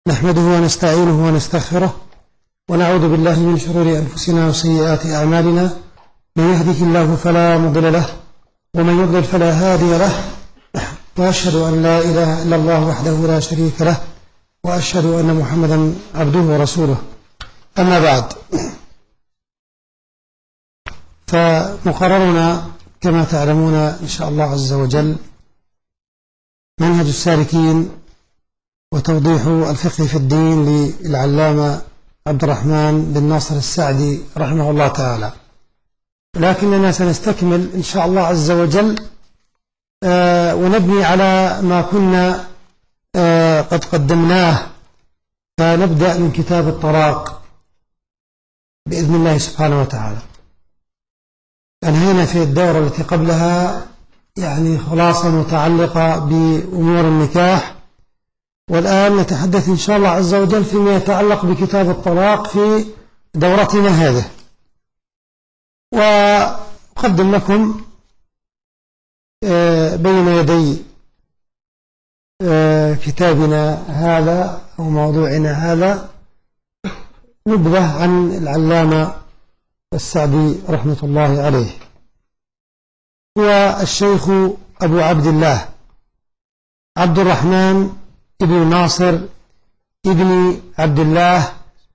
نحمده ونستعينه ونستغفره ونعوذ بالله من شرور أنفسنا وسيئات أعمالنا. من يهده الله فلا مضل له ومن يضلل فلا هادي له، وأشهد أن لا إله إلا الله وحده لا شريك له، وأشهد أن محمدا عبده ورسوله. أما بعد، فمقررنا كما تعلمون إن شاء الله عز وجل منهج السالكين وتوضيح الفقه في الدين للعلامة عبد الرحمن بن ناصر السعدي رحمه الله تعالى، لكننا سنستكمل إن شاء الله عز وجل ونبني على ما كنا قد قدمناه، فنبدأ من كتاب الطلاق بإذن الله سبحانه وتعالى. أنهينا في الدورة التي قبلها يعني خلاصة متعلقة بأمور النكاح، والآن نتحدث إن شاء الله عز وجل فيما يتعلق بكتاب الطلاق في دورتنا هذه. وأقدم لكم بين يدي كتابنا هذا أو موضوعنا هذا نبذة عن العلامة السعدي رحمة الله عليه. هو الشيخ أبو عبد الله عبد الرحمن ابن ناصر ابن عبد الله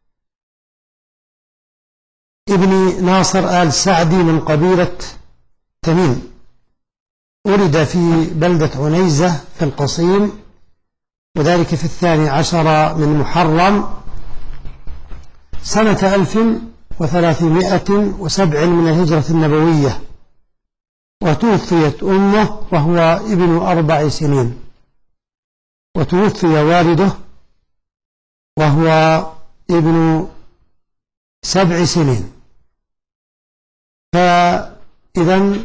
ابن ناصر آل سعدي من قبيلة تميم. ولد في بلدة عنيزة في القصيم، وذلك في 12 من محرم سنة 1307 من الهجرة النبوية، وتوفيت أمه وهو ابن 4 سنين، وتوفي والده وهو ابن 7 سنين. فإذا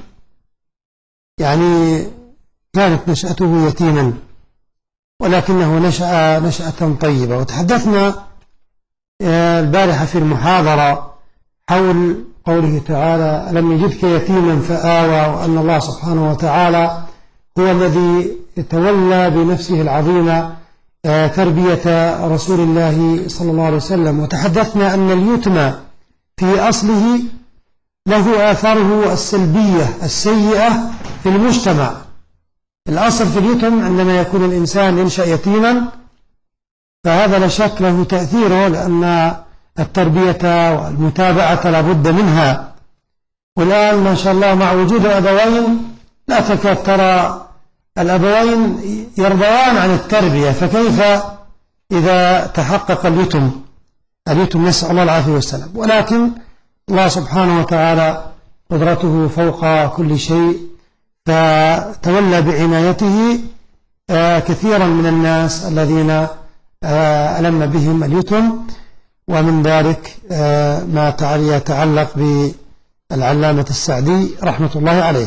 يعني كانت نشأته يتيما، ولكنه نشأ نشأة طيبة. وتحدثنا البارحة في المحاضرة حول قوله تعالى: ألم يجدك يتيما فآوى، وأن الله سبحانه وتعالى هو الذي تولى بنفسه العظيمة تربية رسول الله صلى الله عليه وسلم. وتحدثنا أن اليتم في أصله له آثاره السلبية السيئة في المجتمع. الأصل في اليتم عندما يكون الإنسان ينشأ يتيما فهذا لا شك له تأثيره، لأن التربية والمتابعة لا بد منها. والآن ما شاء الله مع وجود الأبوين لا تكاد ترى الأبوين يرضيان عن التربية، فكيف إذا تحقق اليتم نسأل الله العافية والسلام. ولكن الله سبحانه وتعالى قدرته فوق كل شيء، فتولى بعنايته كثيرا من الناس الذين ألم بهم اليتم، ومن ذلك ما يتعلق بالعلامة السعدي رحمة الله عليه.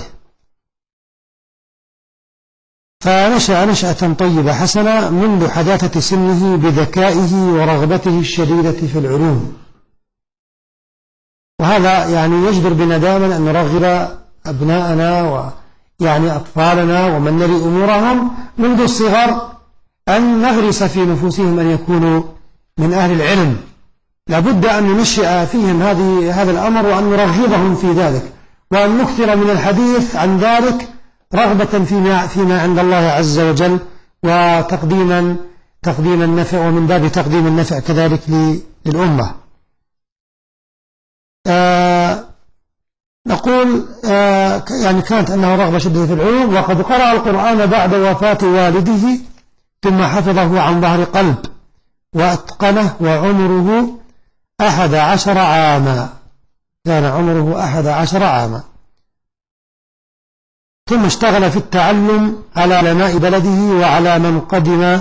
فنشأ نشأة طيبة حسنة منذ حداثة سنه بذكائه ورغبته الشديدة في العلوم، وهذا يعني يجدر بنا دائما أن نرغب أبناءنا ويعني أطفالنا ومن نلي أمورهم منذ الصغر، أن نغرس في نفوسهم أن يكونوا من أهل العلم. لابد أن ننشئ فيهم هذا الأمر، وأن نرغبهم في ذلك، وأن نكثر من الحديث عن ذلك رغبة فيما عند الله عز وجل، وتقديما النفع، ومن باب تقديم النفع كذلك للأمة. نقول يعني كانت أنه رغبة شديدة في العلوم، وقد قرأ القرآن بعد وفاة والده ثم حفظه عن ظهر قلب وأتقنه، وعمره 11 عاما، كان عمره 11 عاما. ثم اشتغل في التعلم على علماء بلده وعلى من قدم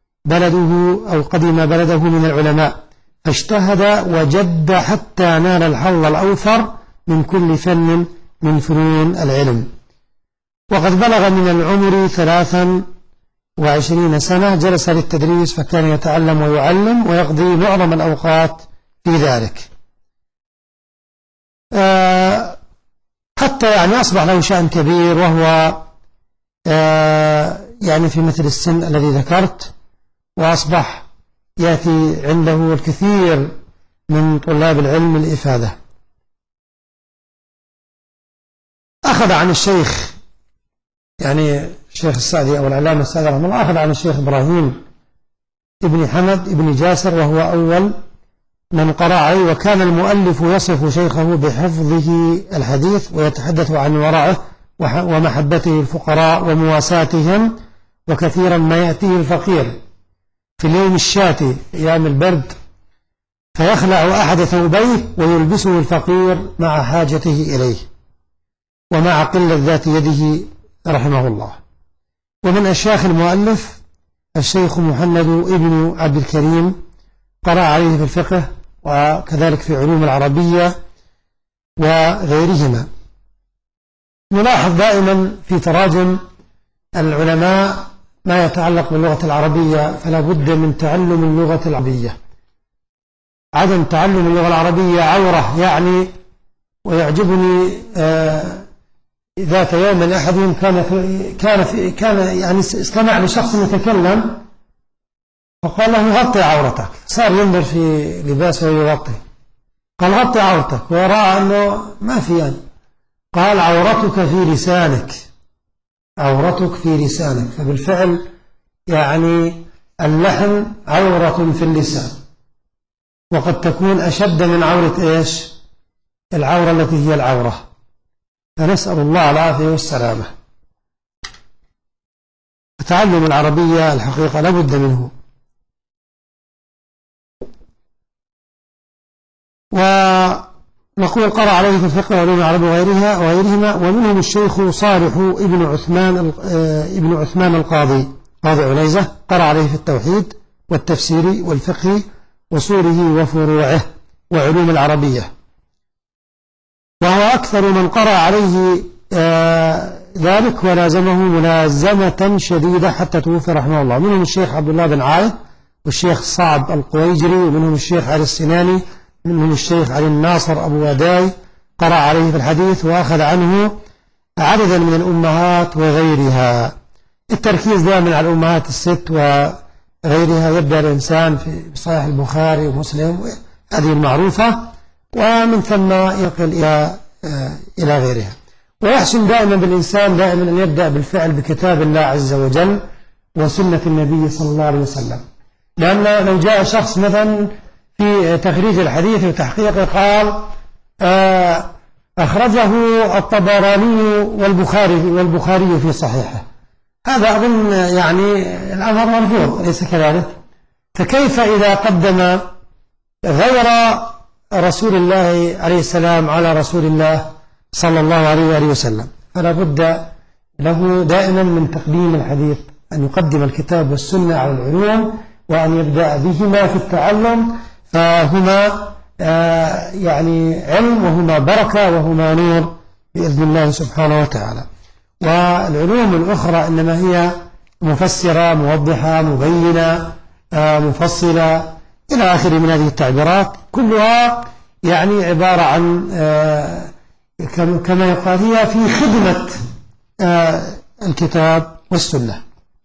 بلده من العلماء، فاجتهد وجد حتى نال الحظ الأوفر من كل فن من فنون العلم. وقد بلغ من العمر 23 سنة، جلس للتدريس، فكان يتعلم ويعلم ويقضي معظم الأوقات في ذلك، حتى يعني أصبح له شأن كبير، وهو يعني في مثل السن الذي ذكرت، وأصبح يأتي عنده الكثير من طلاب العلم الإفادة. أخذ عن الشيخ يعني الشيخ السعدي أو العلامة السعدي رحمه الله أخذ عن الشيخ إبراهيم ابن حمد ابن جاسر وهو أول من قرأ عليه، وكان المؤلف يصف شيخه بحفظه الحديث ويتحدث عن ورعه ومحبته الفقراء ومواساتهم، وكثيرا ما يأتيه الفقير في اليوم الشاتي أيام البرد فيخلع أحد ثوبيه ويلبسه الفقير مع حاجته إليه ومع قلة ذات يده رحمه الله. ومن أشياخ المؤلف الشيخ محمد ابن عبد الكريم قرأ عليه في الفقه وكذلك في علوم العربية وغيرهما. نلاحظ دائما في تراجم العلماء ما يتعلق باللغة العربية، فلا بد من تعلم اللغة العربية. عدم تعلم اللغة العربية عورة يعني. ويعجبني ذات يوم من أحدهم كان يعني استمع لشخص يتكلم فقال له غطي عورتك، صار ينظر في لباسه ويغطي، قال غطي عورتك ورأى أنه ما في يعني. قال عورتك في لسانك، عورتك في لسانك. فبالفعل يعني اللحن عورة في اللسان، وقد تكون أشد من عورة إيش؟ العورة التي هي العورة. فنسأل الله العافية والسلامة. تعلم العربية الحقيقة لابد منه. ونقول قرأ عليه في الفقه وعلوم العرب وغيرهما. ومنهم الشيخ صالح ابن عثمان القاضي قاضي عنيزة، قرأ عليه في التوحيد والتفسير والفقه وصوره وفروعه وعلوم العربية، وهو أكثر من قرأ عليه ذلك ولازمه ملازمة شديدة حتى توفي رحمه الله. منهم الشيخ عبد الله بن عايد والشيخ صعب القويجري، ومنهم الشيخ علي السناني، منهم الشيخ علي الناصر أبو وداي قرأ عليه في الحديث وأخذ عنه عددا من الأمهات وغيرها. التركيز دائما على الأمهات الست وغيرها. يبدأ الإنسان في صحيح البخاري ومسلم هذه المعروفة، ومن ثم ينقل إلى غيرها. ويحسن دائما بالإنسان دائما أن يبدأ بالفعل بكتاب الله عز وجل وسنة النبي صلى الله عليه وسلم. لأن لو جاء شخص مثلا في تخريج الحديث وتحقيقه قال أخرجه الطبراني والبخاري في صحيحه، هذا أظن يعني الأمر مرفوض، أليس كذلك؟ فكيف إذا قدم غير رسول الله عليه السلام على رسول الله صلى الله عليه وآله وسلم؟ فلا بد له دائما من تقديم الحديث، أن يقدم الكتاب والسنة على العلوم، وأن يبدأ بهما في التعلم، فهما يعني علم وهما بركة وهما نور بإذن الله سبحانه وتعالى. والعلوم الأخرى إنما هي مفسرة موضحة مبينة مفصلة إلى آخر من هذه التعبيرات، كلها يعني عبارة عن كما يقال هي في خدمة الكتاب والسنة.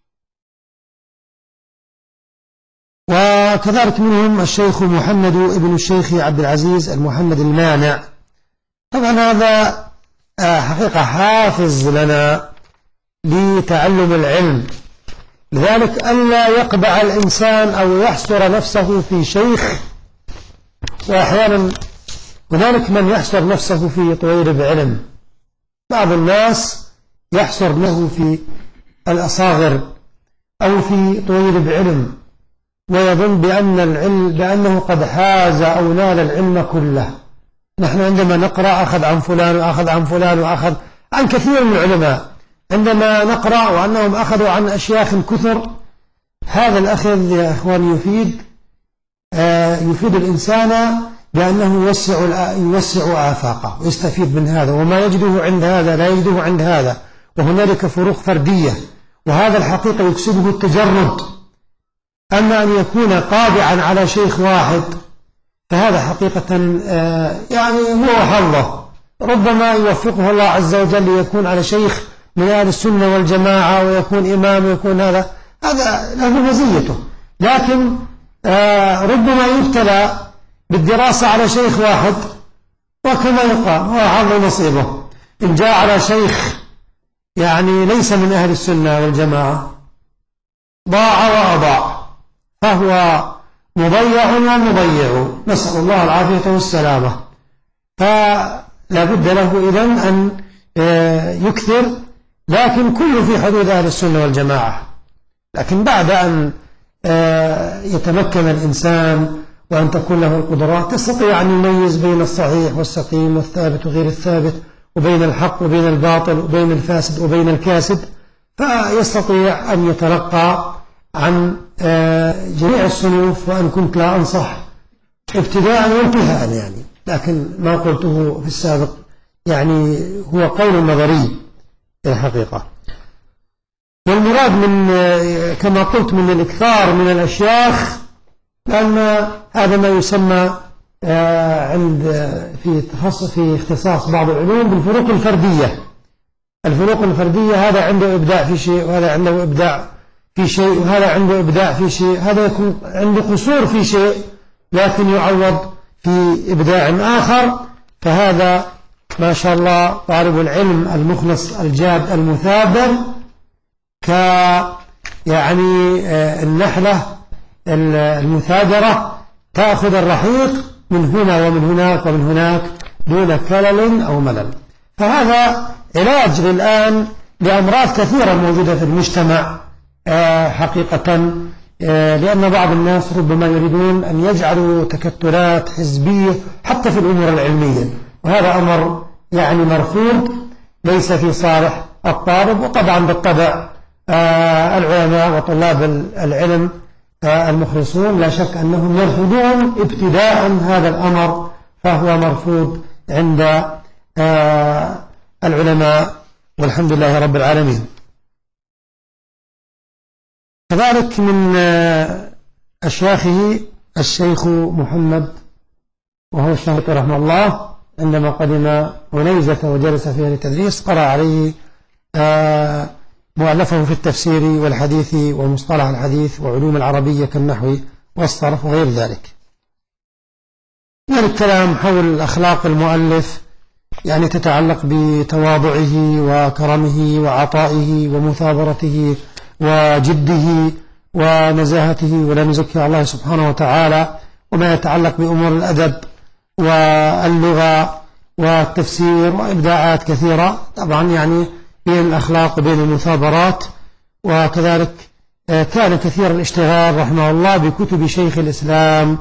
وكذلك منهم الشيخ محمد ابن الشيخ عبد العزيز المحمد المانع. طبعا هذا حقيقة حافز لنا لتعلم العلم، لذلك ألا يقبع الإنسان أو يحصر نفسه في شيخ. وأحيانا هنالك من يحصر نفسه في طويل بعلم، بعض الناس يحصر له في الأصاغر أو في طويل بعلم، ويظن بأنه قد حاز أو نال العلم كله. نحن عندما نقرأ أخذ عن فلان وأخذ عن فلان وأخذ عن كثير من العلماء، عندما نقرأ وأنهم أخذوا عن أشياخ كثر، هذا الأخذ يا أخوان يفيد الإنسان بأنه يوسع آفاقه ويستفيد من هذا، وما يجده عند هذا لا يجده عند هذا، وهنالك فروق فردية، وهذا الحقيقة يكسبه التجرد. أما أن يكون قابعا على شيخ واحد فهذا حقيقة يعني هو حظه، ربما يوفقه الله عز وجل ليكون على شيخ من أهل السنة والجماعة ويكون إمام ويكون هذا له مزيته. لكن ربما يبتلى بالدراسة على شيخ واحد، وكما يقال هو حظ نصيبه. إن جاء على شيخ يعني ليس من أهل السنة والجماعة ضاع وأضاع، فهو مضيع ومضيع، نسأل الله العافية والسلامة. فلا بد له إذن أن يكثر، لكن كله في حدود أهل السنة والجماعة. لكن بعد أن يتمكن الإنسان وأن تكون له القدرات، يستطيع أن يميز بين الصحيح والسقيم والثابت وغير الثابت، وبين الحق وبين الباطل، وبين الفاسد وبين الكاسد، فيستطيع أن يتلقى عن جميع الصنوف. وأن كنت لا أنصح ابتداء وانتهاء يعني، لكن ما قلته في السابق يعني هو قول نظري الحقيقة. والمراد من كما قلت من الإكثار من الأشياخ، لأن هذا ما يسمى عند في اختصاص بعض العلوم بالفروق الفردية. الفروق الفردية، هذا عنده إبداع في شيء، وهذا عنده إبداع في شيء، وهذا عنده إبداع في شيء، هذا يكون عنده قصور في شيء لكن يعوض في إبداع آخر. فهذا ما شاء الله طالب العلم المخلص الجاد المثابر، يعني النحلة المثابرة تأخذ الرحيق من هنا ومن هناك ومن هناك دون كلل أو ملل. فهذا علاج الآن لأمراض كثيرة موجودة في المجتمع حقيقة، لأن بعض الناس ربما يريدون أن يجعلوا تكتلات حزبية حتى في الأمور العلمية، وهذا أمر يعني مرفوض، ليس في صالح الطالب. وطبعا بالطبع العلماء وطلاب العلم المخلصون لا شك أنهم يرفضون ابتداء هذا الأمر، فهو مرفوض عند العلماء، والحمد لله رب العالمين. كذلك من أشياخه الشيخ محمد، وهو الشيخ رحمه الله، عندما قدم عنيزة وجلس فيها للتدريس قرأ عليه مؤلفه في التفسير والحديث ومصطلح الحديث وعلوم العربية كالنحو والصرف وغير ذلك. يعني الكلام حول أخلاق المؤلف يعني تتعلق بتواضعه وكرمه وعطائه ومثابرته وجده ونزاهته، ولا نزكي الله سبحانه وتعالى، وما يتعلق بأمور الأدب واللغة والتفسير وإبداعات كثيرة طبعا يعني بين الأخلاق وبين المثابرات. وكذلك كان كثير الاشتغال رحمه الله بكتب شيخ الإسلام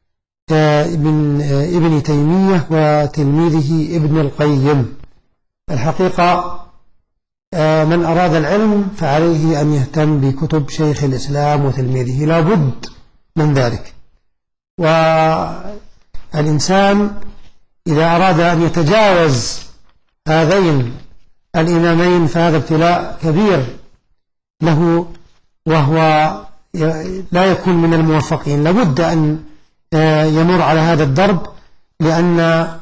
ابن تيمية وتلميذه ابن القيم. الحقيقة من أراد العلم فعليه أن يهتم بكتب شيخ الإسلام وتلميذه، لا بد من ذلك. والإنسان إذا أراد أن يتجاوز هذين الإمامين فهذا ابتلاء كبير له، وهو لا يكون من الموفقين. لابد أن يمر على هذا الدرب، لأن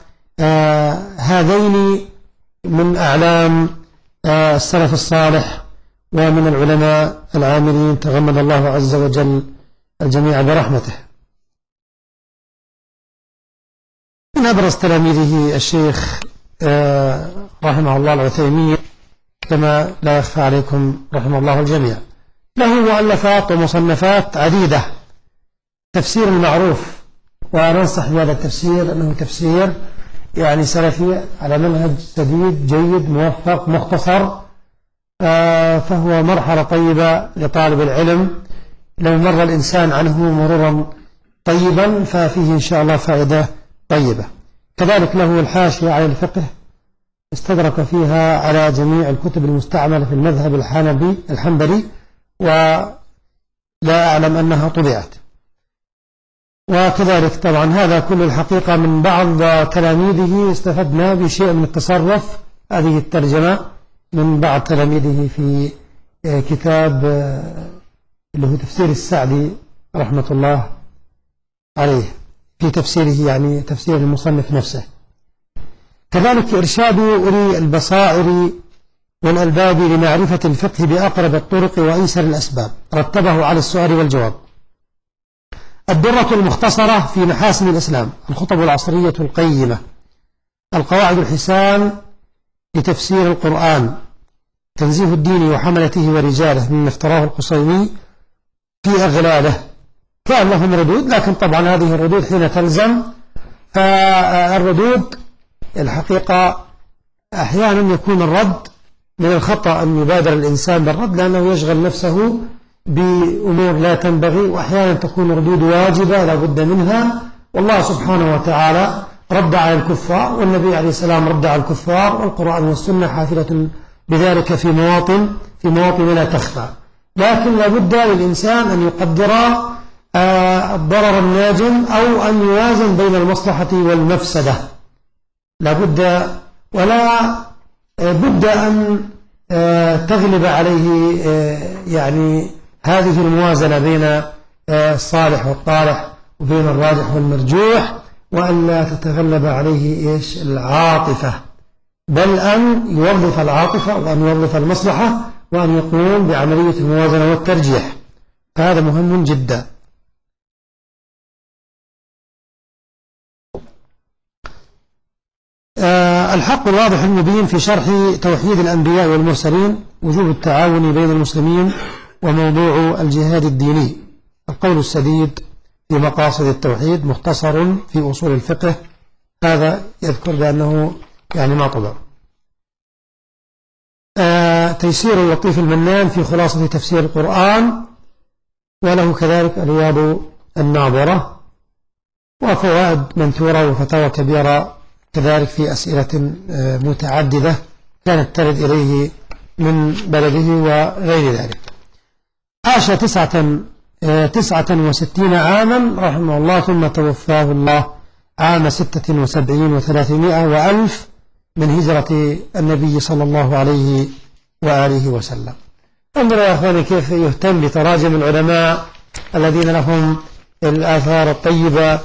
هذين من أعلام السلف الصالح ومن العلماء العاملين، تغمد الله عز وجل الجميع برحمته. من أبرز تلاميذه الشيخ رحمه الله العثيمين، كما لا يخفى عليكم رحمه الله الجميع. له مؤلفات ومصنفات عديدة. تفسير المعروف، وننصح بهذا التفسير أنه تفسير يعني سلفي على منهج سديد جيد موفق مختصر، فهو مرحلة طيبة لطالب العلم. لو مر الإنسان عنه مرورا طيبا ففيه إن شاء الله فائدة طيبة. كذلك له الحاشية على الفقه، استدرك فيها على جميع الكتب المستعملة في المذهب الحنبلي، ولا أعلم أنها طبعت. وكذلك طبعا هذا كل الحقيقة من بعض تلاميذه استفدنا بشيء من التصرف. هذه الترجمة من بعض تلاميذه في كتاب اللي هو تفسير السعدي رحمة الله عليه، في تفسيره يعني تفسير المصنف نفسه. كذلك إرشاد أولي البصائر والألباب لمعرفة الفقه بأقرب الطرق وأيسر الأسباب، رتبه على السؤال والجواب. الدرة المختصرة في محاسن الإسلام، الخطب العصرية القيمة، القواعد الحسان لتفسير القرآن، تنزيه الدين وحملته ورجاله مما افتراه القصيمي في أغلاله. كان لهم ردود، لكن طبعا هذه الردود حين تلزم، فالردود الحقيقة أحيانا يكون الرد من الخطأ أن يبادر الإنسان بالرد لأنه يشغل نفسه بأمور لا تنبغي، وأحيانا تكون ردود واجبة لا بد منها. والله سبحانه وتعالى رد على الكفار، والنبي عليه السلام رد على الكفار، والقرآن والسنة حافلة بذلك في مواطن لا تخفى. لكن لا بد للإنسان أن يقدر الضرر الناجم أو أن يوازن بين المصلحة والمفسدة، لا بد ولا بد أن تغلب عليه يعني هذه الموازنة بين الصالح والطالح وبين الراجح والمرجوح، وأن لا تتغلب عليه العاطفة، بل أن يوظف العاطفة وأن يوظف المصلحة وأن يقوم بعملية الموازنة والترجيح، فهذا مهم جدا. الحق الواضح المبين في شرح توحيد الأنبياء والمرسلين، وجوب التعاون بين المسلمين، وموضوع الجهاد الديني. القول السديد في مقاصد التوحيد مختصر في أصول الفقه، هذا يذكر بأنه يعني ما طبع. تيسير اللطيف المنان في خلاصة تفسير القرآن، وله كذلك الرياض الناظرة، وفوائد منثورة وفتاوى كبيرة كذلك في أسئلة متعددة كانت ترد إليه من بلده وغير ذلك. عاش 69 عاما رحمه الله، ثم توفاه الله عام 76 و300 وألف من هجرة النبي صلى الله عليه وآله وسلم. انظروا يا أخواني كيف يهتم بتراجم العلماء الذين لهم الآثار الطيبة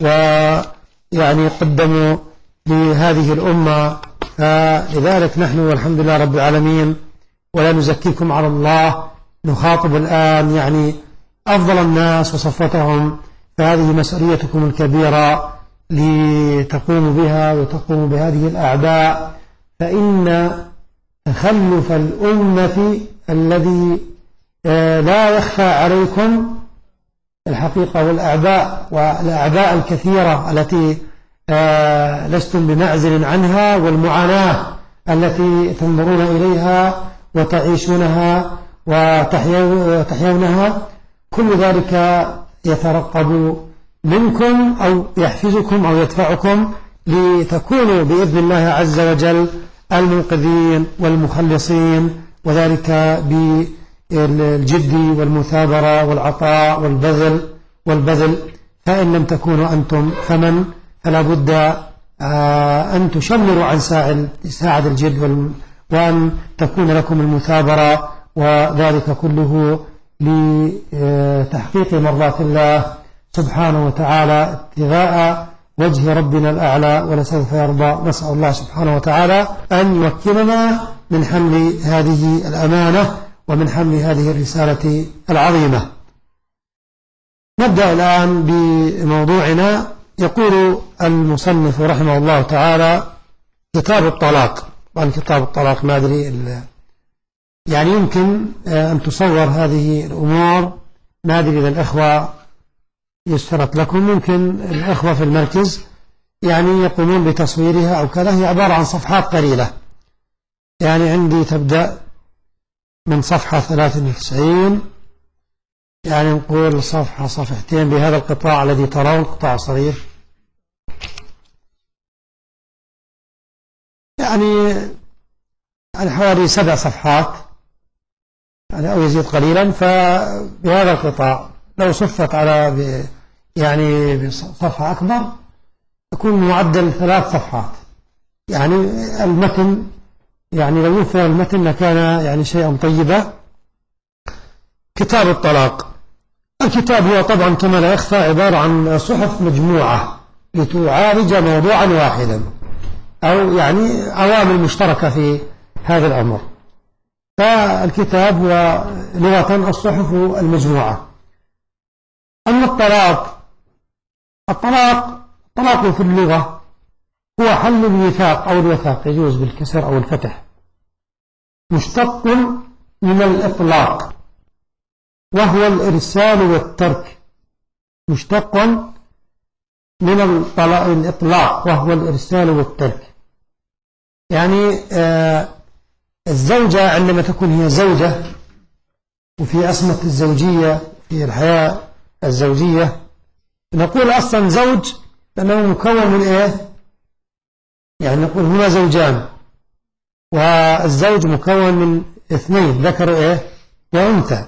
ويعني قدموا لهذه الأمة. فلذلك نحن والحمد لله رب العالمين ولا نزكيكم على الله، نخاطب الآن يعني أفضل الناس وصفوتهم، فهذه مسؤوليتكم الكبيرة لتقوموا بها وتقوموا بهذه الأعباء، فإن تخلف الأمة الذي لا يخفى عليكم الحقيقة، والأعباء الكثيرة التي لستم بمعزل عنها، والمعاناة التي تنظرون إليها وتعيشونها وتحيونها، كل ذلك يترقب منكم أو يحفزكم أو يدفعكم لتكونوا بإذن الله عز وجل المنقذين والمخلصين، وذلك بالجد والمثابرة والعطاء والبذل. فإن لم تكونوا أنتم فمن، فلا بد أن تشمروا عن ساعد الجد وأن تكون لكم المثابرة، وذلك كله لتحقيق مرضات الله سبحانه وتعالى، ابتغاء وجه ربنا الأعلى ولسوف يرضى. نسأل الله سبحانه وتعالى أن يمكننا من حمل هذه الأمانة ومن حمل هذه الرسالة العظيمة. نبدأ الآن بموضوعنا. يقول المصنف رحمه الله تعالى: كتاب الطلاق. طبعا كتاب الطلاق ما أدري يعني يمكن أن تصور هذه الأمور، ما أدري إذا الأخوة يشترط لكم، ممكن الأخوة في المركز يعني يقومون بتصويرها أو كذا. هي عبارة عن صفحات قليلة، يعني عندي تبدأ من صفحة 93، يعني نقول صفحتين بهذا القطاع الذي ترون، قطاع صغير، يعني حوالي 7 صفحات يعني أو يزيد قليلا. فبهذا القطاع لو صفت على يعني بصفحة أكبر يكون معدل 3 صفحات. يعني المتن يعني لو يفهم المتن لكان يعني شيئا طيبا. كتاب الطلاق. الكتاب هو طبعا كما لا يخفى عبارة عن صحف مجموعة لتعالج موضوعا واحدا، أو يعني عوامل مشتركة في هذا الأمر. فالكتاب هو لغة الصحف المجموعة. أما الطلاق في اللغة هو حل الوثاق أو الوثاق، يجوز بالكسر أو الفتح، مشتق من الإطلاق وهو الإرسال والترك، مشتق من الإطلاق وهو الإرسال والترك. يعني الزوجة عندما تكون هي زوجة وفي أسمة الزوجية في الحياة الزوجية، نقول أصلا زوج لأنه مكون من إيه؟ يعني نقول هنا زوجان، والزوج مكون من اثنين، ذكر إيه وأنثى.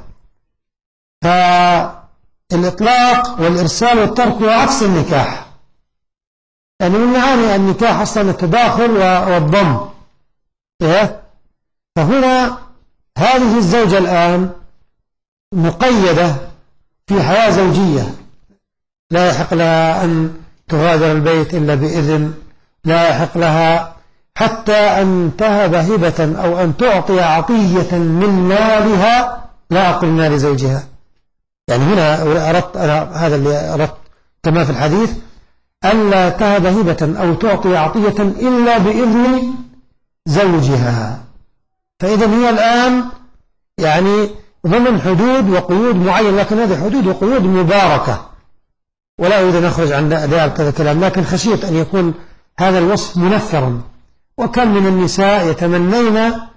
فالإطلاق والإرسال والترك هو عكس النكاح، يعني من معاني النكاح أصلا التداخل والضم إيه؟ فهنا هذه الزوجة الآن مقيدة في حياة زوجية، لا يحق لها أن تغادر البيت إلا بإذن، لا يحق لها حتى أن تهب هبة أو أن تعطي عطية من مالها، لا أقل مال زوجها. يعني هنا أردت هذا اللي أردت كما في الحديث، ألا تهب هبة أو تعطي عطية إلا بإذن زوجها. فإذا هي الآن يعني ضمن حدود وقيود معينة، لكن هذه حدود وقيود مباركة، ولا أريد أن أخرج عن ذلك الكلام، لكن خشيت أن يكون هذا الوصف منفرا. وكم من النساء يتمنين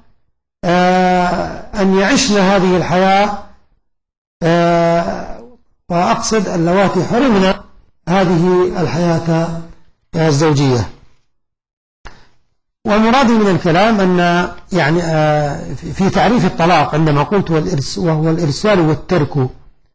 أن يعشن هذه الحياة، وأقصد اللواتي حرمنا هذه الحياة الزوجية. والمراد من الكلام أن يعني في تعريف الطلاق عندما قلت وهو الإرسال والترك،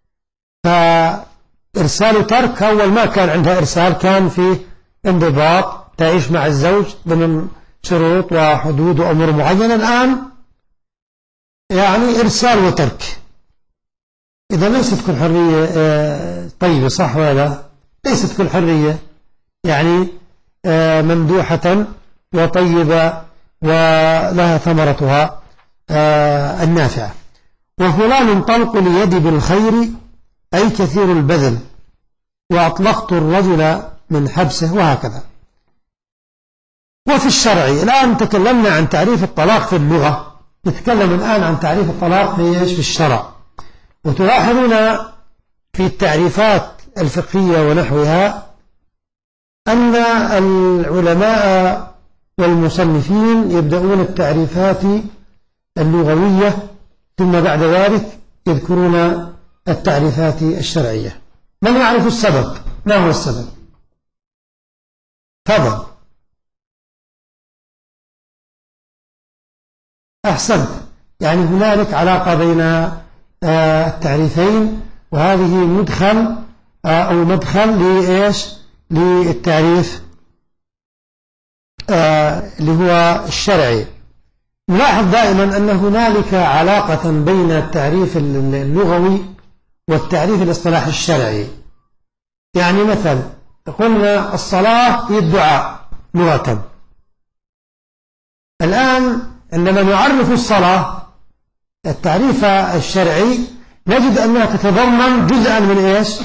فإرسال وترك أول ما كان عندها إرسال كان في انضباط، تعيش مع الزوج ضمن شروط وحدود وأمور معينة. الآن يعني إرسال وترك، إذا ليست كل حرية طيبة، صح ولا؟ ليست كل حرية يعني ممدوحة وطيبة ولها ثمرتها النافعة. وفلان طلق اليد بالخير أي كثير البذل، وأطلقت الرجل من حبسه، وهكذا. وفي الشرع الآن تكلمنا عن تعريف الطلاق في اللغة، نتكلم الآن عن تعريف الطلاق في الشرع. وتلاحظون في التعريفات الفقهية ونحوها أن العلماء والمصنفين يبدأون التعريفات اللغوية، ثم بعد ذلك يذكرون التعريفات الشرعية. من يعرف السبب؟ ما هو السبب؟ تفضل. أحسنت، يعني هنالك علاقة بين التعريفين، وهذه مدخل أو مدخل لإيش؟ للتعريف اللي هو الشرعي. نلاحظ دائما أن هنالك علاقة بين التعريف اللغوي والتعريف الاصطلاحي الشرعي. يعني مثلا قلنا الصلاة هي الدعاء لغة. الآن عندما نعرف الصلاة التعريف الشرعي نجد أنها تتضمن جزءا من إيش؟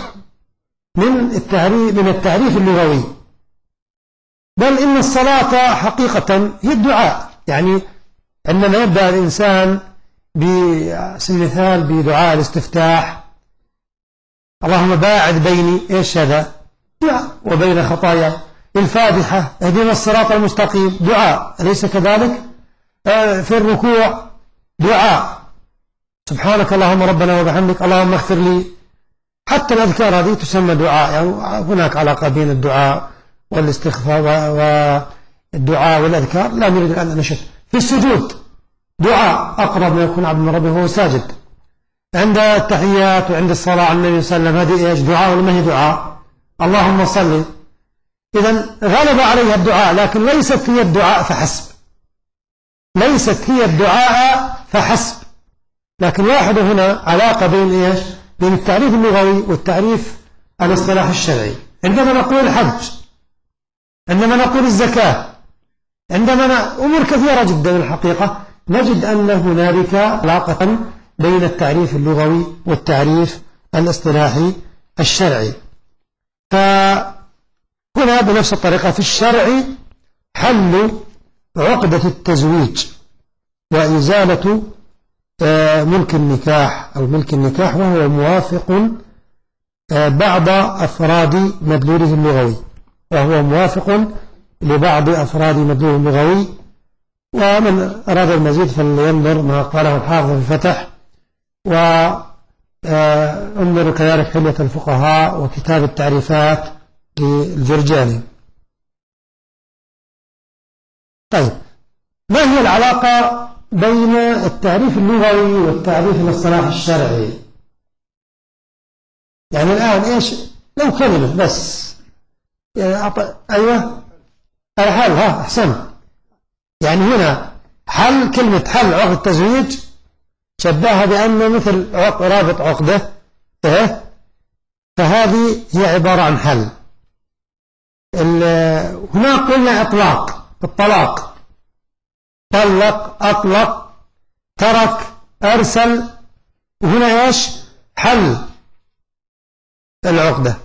من التعريف اللغوي. بل إن الصلاة حقيقة هي الدعاء. يعني عندما يبدأ الإنسان بمثال بدعاء الاستفتاح، اللهم باعد بيني، إيش هذا؟ دعاء، وبين خطايا. الفاتحة اهدنا الصراط المستقيم، دعاء، أليس كذلك؟ في الركوع دعاء، سبحانك اللهم ربنا وبحمدك اللهم اغفر لي. حتى الأذكار هذه تسمى دعاء. يعني هناك علاقة بين الدعاء والاستغفار والدعاء والأذكار، لا نريد الآن نشد. في السجود دعاء، أقرب ما يكون عبد من ربه وهو ساجد. عند التحيات وعند الصلاة على النبي صلى الله عليه وسلم، هذه إيش؟ دعاء ولا ما هي دعاء؟ اللهم صل. إذن غلب عليها الدعاء، لكن ليست هي الدعاء فحسب، ليست هي الدعاء فحسب. لكن لاحظوا هنا علاقة بين إيش؟ بين التعريف اللغوي والتعريف الاصطلاحي الشرعي. عندما نقول الحج، عندما نقول الزكاة، عندما أمور كثيرة جدا الحقيقة، نجد أن هنالك علاقة بين التعريف اللغوي والتعريف الاصطلاحي الشرعي. فهنا بنفس الطريقة في الشرع حل عقدة التزويج وإزالة ملك النكاح أو ملك النكاح، وهو موافق بعض أفراد مدلوله اللغوي، وهو موافق لبعض أفراد مدلوله اللغوي. ومن أراد المزيد فلينظر ما قاله الحافظ في الفتح، وانظر كذلك حلية الفقهاء وكتاب التعريفات للجرجاني. طيب، ما هي العلاقة بين التعريف اللغوي والتعريف الاصطلاحي الشرعي؟ يعني الآن إيش لو كلمة بس يعني أيوة الحل، أحسن. يعني هنا حل كلمة حل عقد التزويج شبهها بأنه مثل رابط عقدة، فهذه هي عبارة عن حل. هنا قلنا إطلاق، الطلاق، طلق، أطلق، ترك، أرسل، وهنا إيش حل العقدة.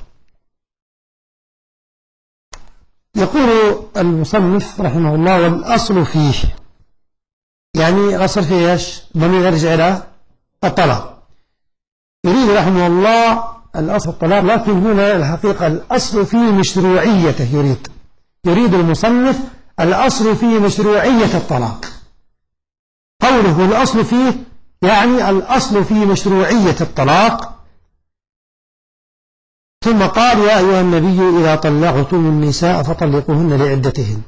يقول المصنف رحمه الله: والأصل فيه، يعني الأصل فيه إيش؟ ضمير يرجع إلى الطلاق. يريد رحمه الله الأصل الطلاق، لكن هنا الحقيقة الأصل فيه مشروعيته. يريد المصنف الأصل فيه مشروعية الطلاق. قوله الأصل فيه يعني الأصل فيه مشروعية الطلاق. ثم قال: يا أيها النبي إذا طلقتم النساء فطلقوهن لعدتهن.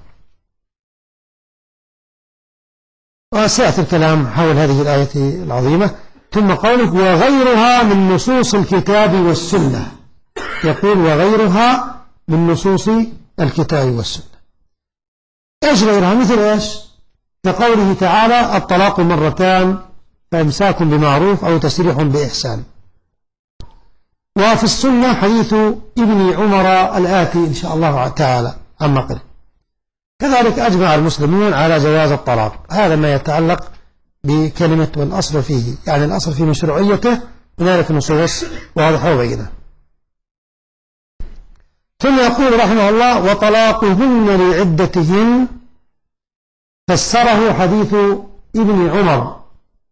وسيأتي الكلام حول هذه الآية العظيمة. ثم قوله: وغيرها من نصوص الكتاب والسنة. يقول: وغيرها من نصوص الكتاب والسنة. إيش غيرها؟ مثل إيش؟ كقوله تعالى: الطلاق مرتان فإمساك بمعروف أو تسريح بإحسان. وفي السنة حديث ابن عمر الآتي إن شاء الله تعالى عن نقله. كذلك أجمع المسلمون على جواز الطلاق. هذا ما يتعلق بكلمة والأصل فيه، يعني الأصل في مشروعيته، هنالك نصوص واضحة وبينة. ثم يقول رحمه الله: وطلاقهن لعدتهن، فسره حديث ابن عمر.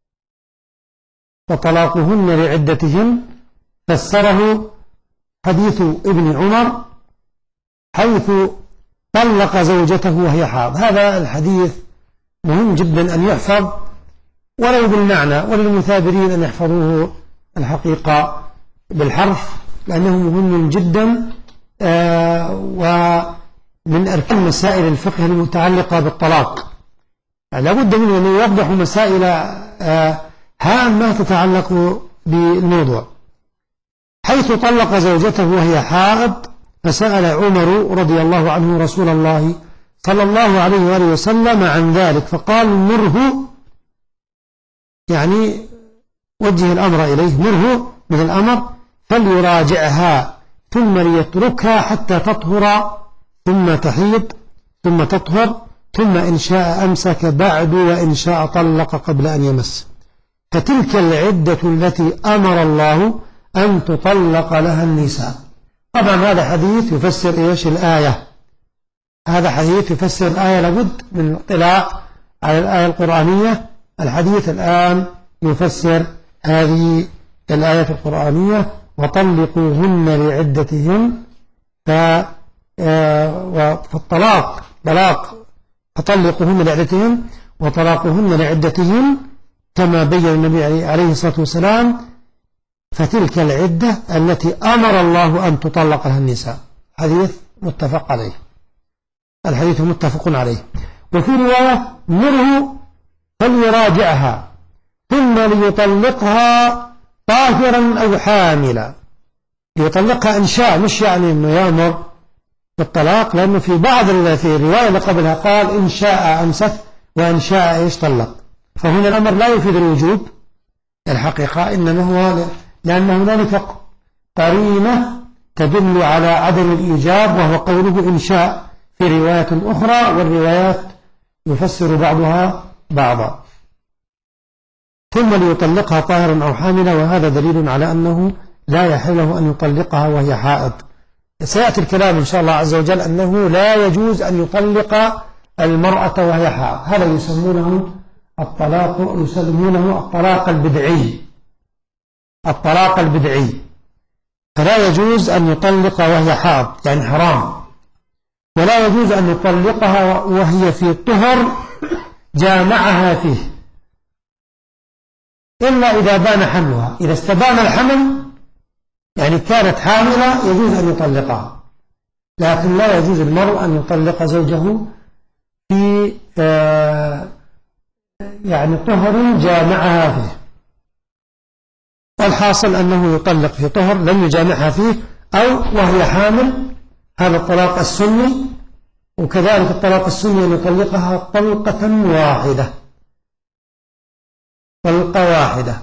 وطلاقهن لعدتهن فسره حديث ابن عمر حيث طلق زوجته وهي حاض. هذا الحديث مهم جدا أن يحفظ ولو بالمعنى، وللمثابرين أن يحفظوه الحقيقة بالحرف، لأنه مهم جدا ومن أركان مسائل الفقه المتعلقة بالطلاق. لابد من أن يوضح مسائل هامة تتعلق بالموضوع. حيث طلق زوجته وهي حائض، فسأل عمر رضي الله عنه رسول الله صلى الله عليه وآله وسلم عن ذلك، فقال: مره، يعني وجه الأمر إليه، مره من الأمر، فليراجعها ثم ليتركها حتى تطهر ثم تحيض ثم تطهر، ثم إن شاء أمسك بعد وإن شاء طلق قبل أن يمس. فتلك العدة التي أمر الله أن تطلق لها النساء. طبعا هذا حديث يفسر إيش الآية. هذا حديث يفسر الآية، لابد من الاطلاع على الآية القرآنية. الحديث الآن يفسر هذه الآية القرآنية: وطلقوهن لعدتهن. فالطلاق طلاق، فطلقوهن لعدتهن وطلاقوهن لعدتهن كما بين النبي عليه الصلاة والسلام. فتلك العدة التي أمر الله أن تطلق لها النساء. حديث متفق عليه، الحديث متفق عليه. وفي رواية: مره فليراجعها ثم ليطلقها طاهرا أو حاملا. ليطلقها إن شاء، مش يعني أنه يأمر بالطلاق، لأنه في بعض في الرواية اللي قبلها قال: إن شاء أمسك وإن شاء إيش طلق. فهنا الأمر لا يفيد الوجوب الحقيقة، إنما هو لأن هنالك قرينة تدل على عدم الإيجاب، وهو قوله إن شاء في رواية أخرى، والروايات يفسر بعضها بعضا. ثم ليطلقها طاهرا أو حاملا، وهذا دليل على أنه لا يحل له أن يطلقها وهي حائض. سيأتي الكلام إن شاء الله عز وجل أنه لا يجوز أن يطلق المرأة وهي حائض، هذا يسمونه الطلاق البدعي. الطلاق البدعي، فلا يجوز أن يطلق وهي حائض، يعني حرام. ولا يجوز أن يطلقها وهي في طهر جامعها فيه، إلا إذا بان حملها. إذا استبان الحمل، يعني كانت حاملة، يجوز أن يطلقها، لكن لا يجوز المرء أن يطلق زوجه في يعني طهر جامعها فيه. والحاصل أنه يطلق في طهر لم يجامعها فيه أو وهي حامل، هذا الطلاق السني. وكذلك الطلاق السني أن يطلقها طلقة واحدة، طلقة واحدة،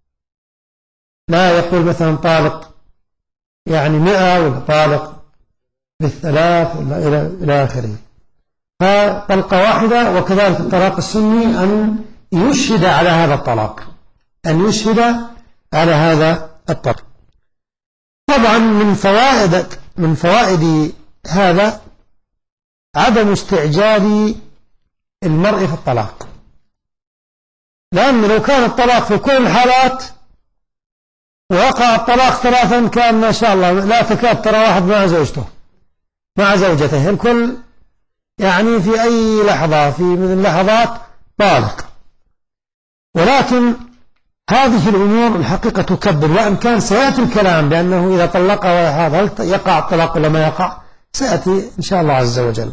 لا يقول مثلا طالق يعني 100 ولا طالق بالثلاث ولا إلى آخره، فطلقة واحدة. وكذلك الطلاق السني أن يشهد على هذا الطلاق، أن يشهد على هذا الطلاق. طبعا من فوائد هذا عدم استعجال المرء في الطلاق، لأن لو كان الطلاق في كل الحالات ووقع الطلاق 3 كان ما شاء الله لا تكاد ترى واحد مع زوجته مع زوجته، الكل يعني في أي لحظة من اللحظات طالق. ولكن هذه الأمور الحقيقة تكبر، وإن كان سيأتي الكلام بأنه إذا طلقها هل يقع الطلاق ولا ما يقع، سيأتي إن شاء الله عز وجل.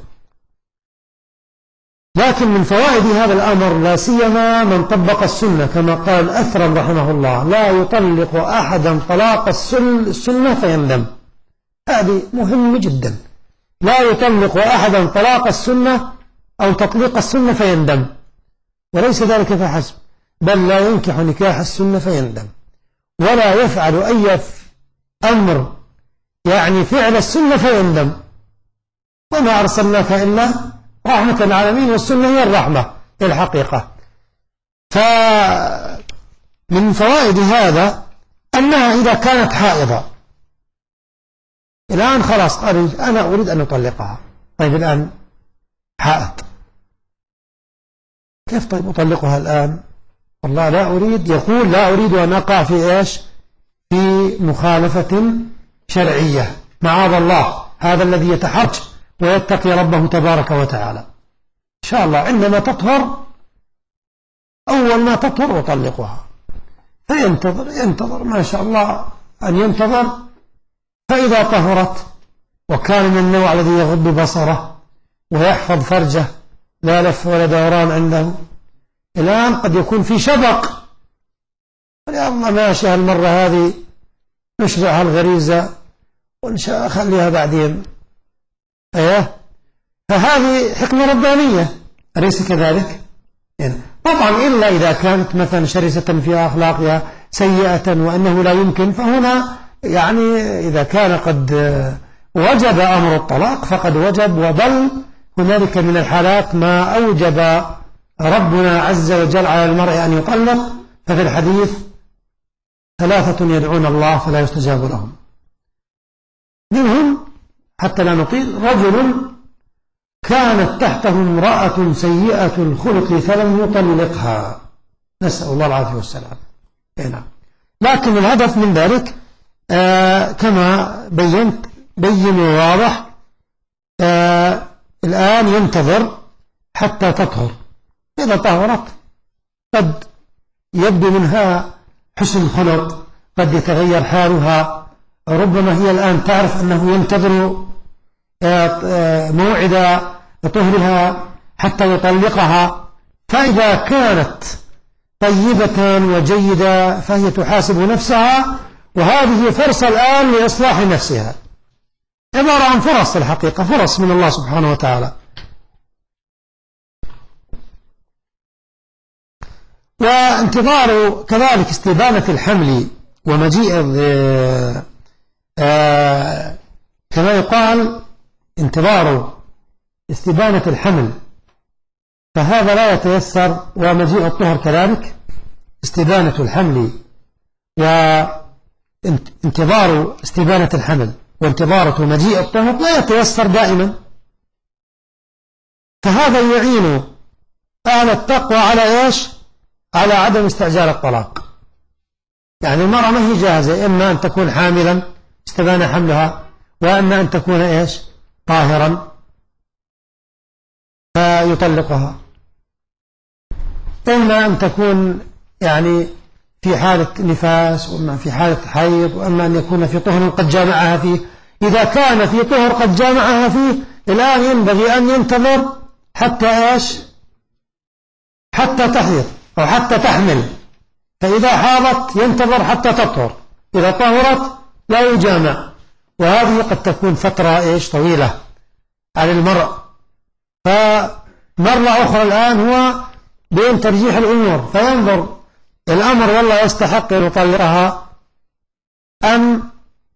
لكن من فوائد هذا الأمر لا سيما من طبق السنة، كما قال أثرم رحمه الله: لا يطلق أحدا طلاق السنة فيندم. هذه مهمة جدا، لا يطلق أحدا طلاق السنة أو تطليق السنة فيندم، وليس ذلك فحسب، بل لا ينكح نكاح السنة فيندم، ولا يفعل أي أمر يعني فعل السنة فيندم. وما أرسلناك إلا رحمة العالمين، والسنة هي الرحمة الحقيقة. فمن فوائد هذا أنها إذا كانت حائضة الآن خلاص أنا أريد أن أطلقها، طيب الآن حائض، كيف طيب أطلقها الآن؟ والله لا أريد، يقول لا أريد أن أقع في إيش؟ في مخالفة شرعية، معاذ الله، هذا الذي يتحرج ويتقي ربه تبارك وتعالى. إن شاء الله عندما تطهر، أول ما تطهر أطلقها، فينتظر ما شاء الله أن ينتظر، فإذا طهرت وكان من النوع الذي يغض بصره ويحفظ فرجه، لا لف ولا دوران عنده، الآن قد يكون في شبق، يا الله ماشي هالمرة هذه نشرع هالغريزة ونخليها بعدين، فهذه حكمة ربانية، أليس كذلك؟ يعني طبعا إلا إذا كانت مثلا شرسة في أخلاقها سيئة وأنه لا يمكن، فهنا يعني إذا كان قد وجب أمر الطلاق فقد وجب، وبل هنالك من الحالات ما أوجب ربنا عز وجل على المرء أن يطلق. ففي الحديث: 3 يدعون الله فلا يستجاب لهم، منهم حتى لا نطيل رجل كانت تحته امرأة سيئة الخلق فلم يطلقها، نسأل الله العافية والسلام. نعم. لكن الهدف من ذلك كما بين وواضح، الآن ينتظر حتى تطهر، إذا طهرت قد يبدو منها حسن خلق، قد يتغير حالها، ربما هي الآن تعرف أنه ينتظر موعد طهرها حتى يطلقها، فإذا كانت طيبة وجيدة فهي تحاسب نفسها، وهذه فرصة الآن لإصلاح نفسها، عبارة عن فرص، الحقيقة فرص من الله سبحانه وتعالى. وانتظار كذلك استبانة الحمل ومجيء كما يقال انتظار استبانة الحمل، فهذا لا يتيسر، ومجيء الطهر كذلك استبانة الحمل انتظار استبانة الحمل وانتظار مجيء الطهر لا يتيسر دائما، فهذا يعين أهل التقوى على إيش؟ على عدم استعجال الطلاق. يعني المرأة ما هي جاهزة، إما أن تكون حاملا استبان حملها، وإما أن تكون إيش؟ طاهرا فيطلقها، إما أن تكون يعني في حالة نفاس، وإما في حالة حيض، وإما أن يكون في طهر قد جامعها فيه. إذا كان في طهر قد جامعها فيه الآن ينبغي أن ينتظر حتى إيش؟ حتى تحيض أو حتى تحمل، فإذا حاضت ينتظر حتى تطهر، إذا طهرت لا يجامع، وهذه قد تكون فترة إيش؟ طويلة على المرء. فمرة أخرى الآن هو بين ترجيح الأمور، فينظر الأمر والله يستحق أن يطلقها أم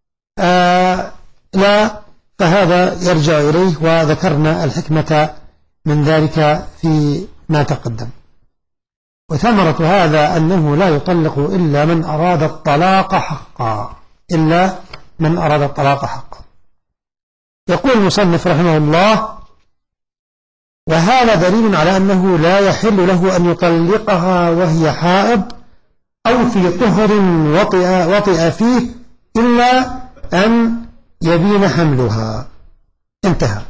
لا، فهذا يرجع إليه، وذكرنا الحكمة من ذلك في ما تقدم. وثمرة هذا أنه لا يطلق إلا من أراد الطلاق حقا، إلا من أراد الطلاق حقا. يقول المصنف رحمه الله: وهذا دليل على أنه لا يحل له أن يطلقها وهي حائض أو في طهر وطئ فيه إلا أن يبين حملها. انتهى.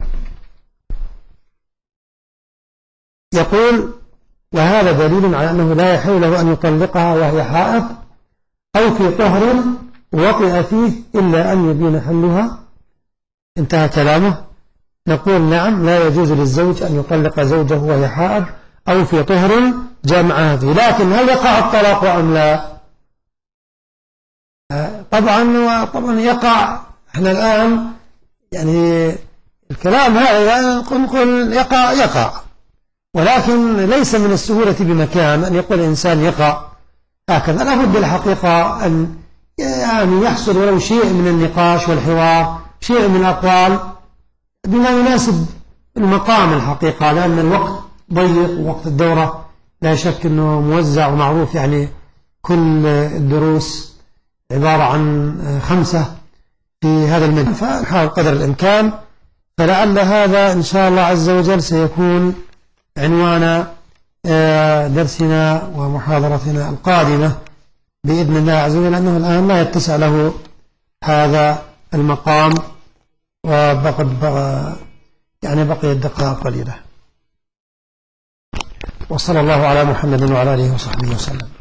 يقول: وهذا دليل على أنه لا يحل له أن يطلقها وهي حائض أو في طهر وطئ فيه إلا أن يبين حملها. انتهى كلامه. نقول: نعم، لا يجوز للزوج أن يطلق زوجه وهي حائض أو في طهر جامعها فيه، لكن هل يقع الطلاق أم لا؟ طبعا يقع. احنا الآن يعني الكلام هذا نقول يقع، ولكن ليس من السهولة بمكان أن يقول الإنسان يقع هكذا. لا بد الحقيقة أن يعني يحصل ولو شيء من النقاش والحوار، شيء من الأقوال بما يناسب المقام الحقيقة، لأن الوقت ضيق، ووقت الدورة لا شك أنه موزع ومعروف، يعني كل الدروس عبارة عن 5 في هذا المجال، فنحاول قدر الإمكان. فلعل هذا إن شاء الله عز وجل سيكون عنوان درسنا ومحاضرتنا القادمة بإذن الله عز وجل، لأنه الآن لا يتسع له هذا المقام، يعني بقيت دقائق قليلة. وصلى الله على محمد وعلى آله وصحبه وسلم.